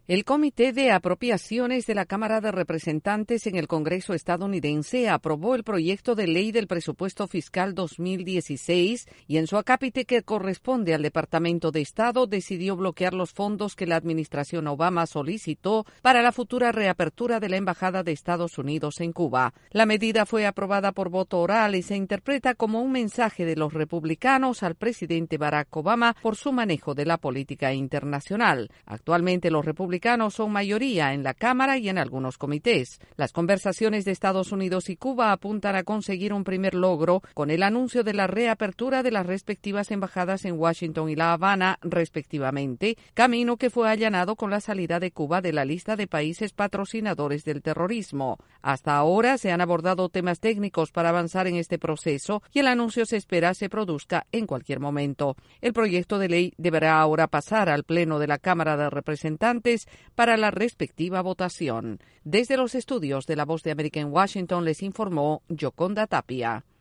El Comité de Apropiaciones de la Cámara de Representantes en el Congreso estadounidense aprobó el proyecto de ley del presupuesto fiscal 2016 y en su acápite que corresponde al Departamento de Estado decidió bloquear los fondos que la administración Obama solicitó para la futura reapertura de la Embajada de Estados Unidos en Cuba. La medida fue aprobada por voto oral y se interpreta como un mensaje de los republicanos al presidente Barack Obama por su manejo de la política internacional. Actualmente los republicanos son mayoría en la Cámara y en algunos comités. Las conversaciones de Estados Unidos y Cuba apuntan a conseguir un primer logro con el anuncio de la reapertura de las respectivas embajadas en Washington y La Habana, respectivamente, camino que fue allanado con la salida de Cuba de la lista de países patrocinadores del terrorismo. Hasta ahora se han abordado temas técnicos para avanzar en este proceso y el anuncio se espera se produzca en cualquier momento. El proyecto de ley deberá ahora pasar al Pleno de la Cámara de Representantes para la respectiva votación. Desde los estudios de La Voz de América en Washington les informó Yoconda Tapia.